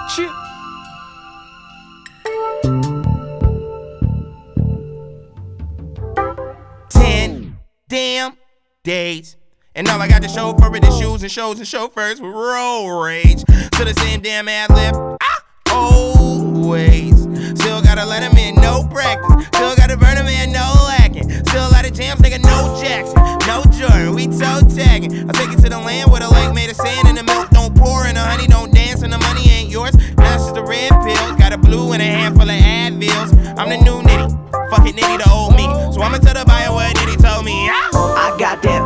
Chip. 10 damn days, and all I got to show for it is shoes and shows and chauffeurs with road rage. To the same damn ad lib, always. Still gotta let him in, no practice. Still gotta burn him in, no lacking. Still a lot of jams, nigga, no Jackson, no Jordan, we toe tagging. I'll take it to the land where the lake made of sand and the milk don't pour and the honey don't dance and the money ain't yours. That's just the red pills, got a blue and a handful of Advils. I'm the new nitty, fuck it nitty the old me. So I'ma tell the buyer what nitty told me. I got that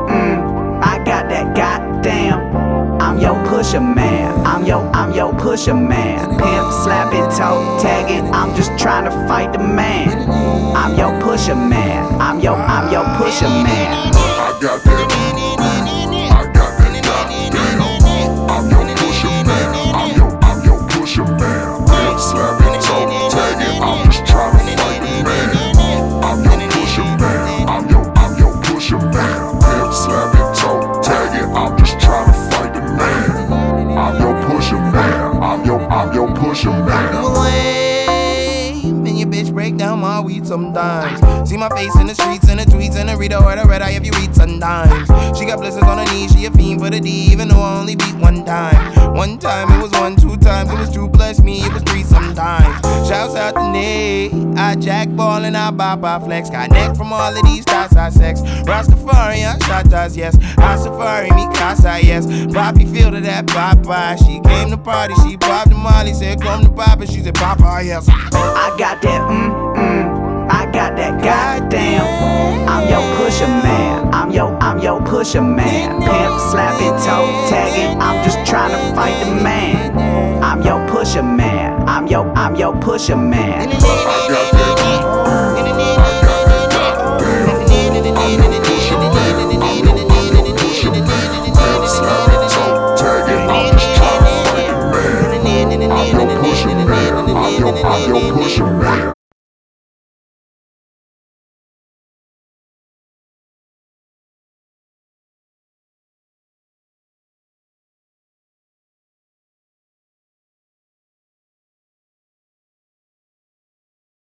I got that goddamn. I'm your pusher man, I'm your pusher man. Pimp, slapping, toe tagging, I'm just trying to fight the man. I'm your pusher man, I'm your pusher man. I got that, I got that goddamn. I'm your pusher man, I'm your pusher man. Pimp, slapping, toe tagging, I'm just trying to fight the man. I'm your pusher man, I'm your pusher man. Pimp, slapping, toe tagging, I'm just trying to fight the man. I'm your pusher man, I'm your pusher man. Lame, and your bitch break down my weed sometimes. See my face in the streets and the tweets and the read or the red eye if you read sometimes. She got blisters on her knees, she a fiend for the D, even though I only beat one time. One time it was 1, 2 times, it was 2 plus me, it was 3 sometimes. Shouts out to Nate, I jack ball and I bop, I flex. Got neck from all of these thoughts I sex. Rastafari, I shot us, yes. I safari, me casa, yes. Poppy feel to that Papa. She came to party, she popped the molly, said come to Papa, she said Papa, yes. I got that I got that goddamn. I'm your pusher man, I'm your pusher man. Pimp, slapping, toe tagging, I'm just trying to fight the man. I'm your pusher man, I'm your pusher man. I got that, I got that goddamn. I'm your pusher man, I'm your pusher man. Pimp, slapping, toe tagging, I'm just trying to fight the man. I'm your pusher man, I'm your pusher man.